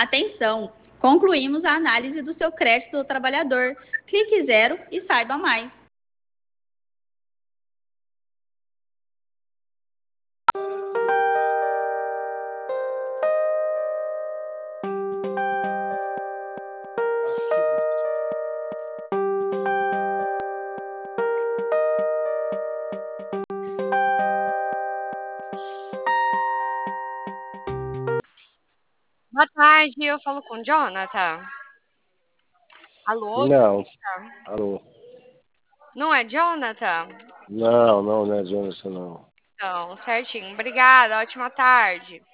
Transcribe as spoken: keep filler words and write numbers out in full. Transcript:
Atenção! Concluímos a análise do seu crédito do trabalhador. Clique zero e saiba mais. Boa tarde, eu falo com o Jonathan. Alô, Não, Jonathan? alô. Não é Jonathan? Não, não, não é Jonathan, não. Não, certinho. Obrigada, ótima tarde.